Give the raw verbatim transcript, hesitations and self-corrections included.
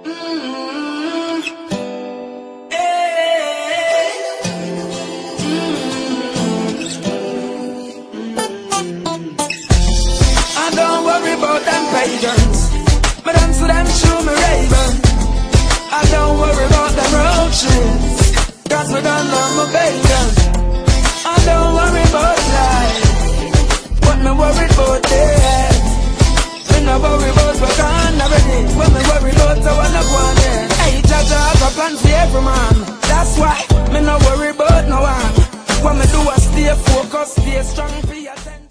Mm-hmm. Hey. Mm-hmm. I don't worry about them pagans, but them to them show me raven. I don't worry about them roaches, cause we don't know my bacon. I don't worry about life, but me worry about death. Me no worry about what I'm already. When me worry about I wanna go on there. Hey, Jaja, I got plans for every man. That's why me no worry about no one. What me do is stay focused, stay strong.